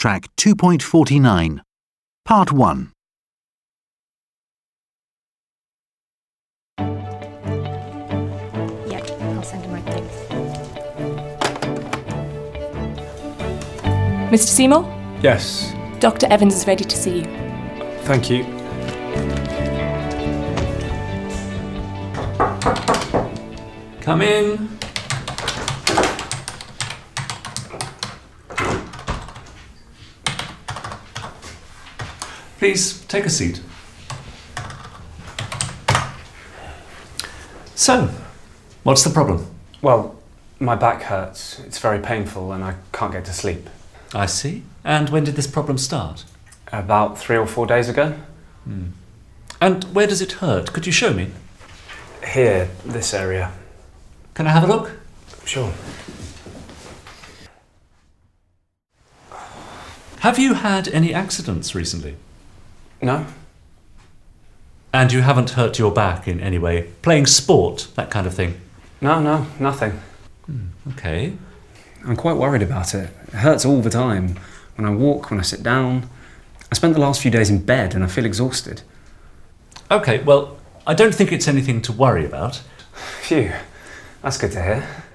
Track 2.49. Part 1. Yep, I'll send him right there. Mr. Seymour? Yes, Dr. Evans is ready to see you. thank you. Come in. Please take a seat. So, what's the problem? Well, my back hurts. It's very painful and I can't get to sleep. I see. And when did this problem start? About 3 or 4 days ago. And where does it hurt? Could you show me? Here, this area. Can I have a look? Sure. Have you had any accidents recently? No? And you haven't hurt your back in any way? Playing sport, that kind of thing? No, nothing. Okay. I'm quite worried about it. It hurts all the time. When I walk, when I sit down. I spent the last few days in bed and I feel exhausted. Okay, well, I don't think it's anything to worry about. Phew, that's good to hear.